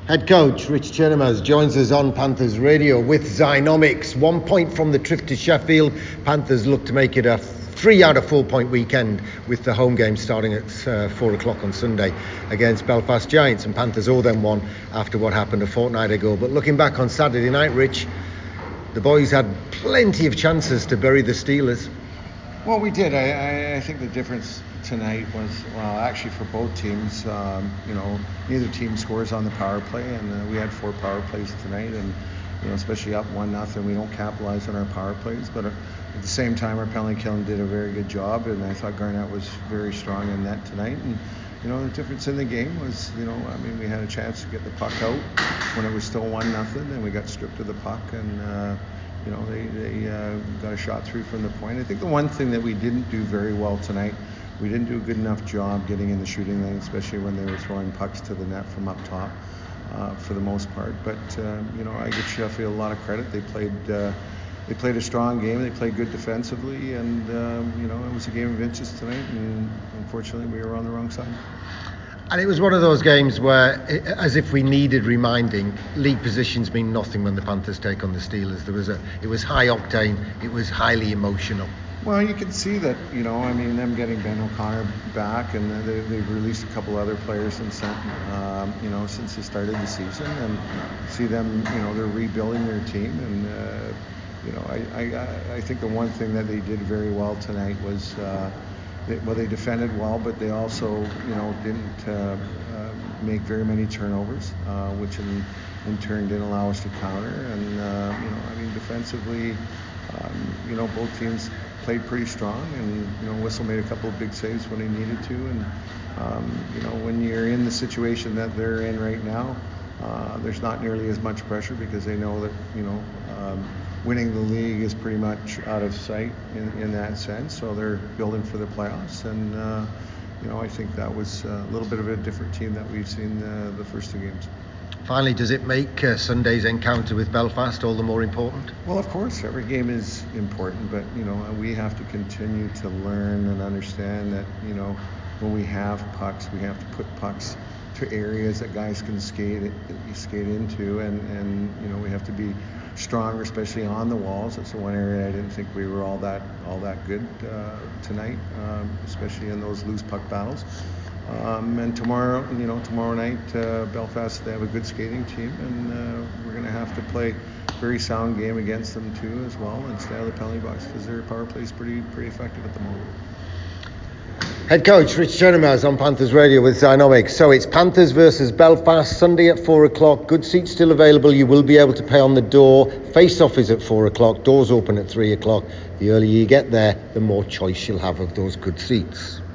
Head coach Rich Chernemaz joins us on Panthers Radio with Zynomics. 1 point from the trip to Sheffield. Panthers look to make it a 3 out of 4 point weekend with the home game starting at 4 o'clock on Sunday against Belfast Giants. And Panthers owe them one after what happened a fortnight ago. But looking back on Saturday night, Rich, the boys had plenty of chances to bury the Steelers. Well, we did. I think the difference tonight was, well, actually for both teams, neither team scores on the power play, and we had 4 power plays tonight, and especially up 1-0, we don't capitalize on our power plays. But at the same time, our penalty killing did a very good job, and I thought Garnett was very strong in net tonight. And the difference in the game was, we had a chance to get the puck out when it was still 1-0, and we got stripped of the puck, and they got a shot through from the point. I think the one thing that we didn't do very well tonight, we didn't do a good enough job getting in the shooting lane, especially when they were throwing pucks to the net from up top for the most part. But, I give Sheffield a lot of credit. They played a strong game. They played good defensively, and, it was a game of inches tonight, and unfortunately we were on the wrong side. And it was one of those games where, as if we needed reminding, league positions mean nothing when the Panthers take on the Steelers. It was high octane, it was highly emotional. Well, you can see that, them getting Ben O'Connor back, and they've released a couple other players since they started the season, and see them, they're rebuilding their team, and I think the one thing that they did very well tonight was. They defended well, but they also, didn't make very many turnovers, which in turn didn't allow us to counter. And, defensively, both teams played pretty strong, and, Whistle made a couple of big saves when he needed to. And, when you're in the situation that they're in right now, there's not nearly as much pressure because they know that, winning the league is pretty much out of sight in that sense. So they're building for the playoffs. And, I think that was a little bit of a different team that we've seen the first 2 games. Finally, does it make Sunday's encounter with Belfast all the more important? Well, of course, every game is important, but, we have to continue to learn and understand that, when we have pucks, we have to put pucks to areas that guys can skate into, and we have to be stronger, especially on the walls. That's the one area I didn't think we were all that good tonight, especially in those loose puck battles. And tomorrow night, Belfast, they have a good skating team, and we're going to have to play a very sound game against them too, as well, and stay out of the penalty box because their power play is pretty effective at the moment. Head coach Rich Chernemaz on Panthers Radio with Zynomics. So it's Panthers versus Belfast, Sunday at 4 o'clock. Good seats still available. You will be able to pay on the door. Face-off is at 4 o'clock. Doors open at 3 o'clock. The earlier you get there, the more choice you'll have of those good seats.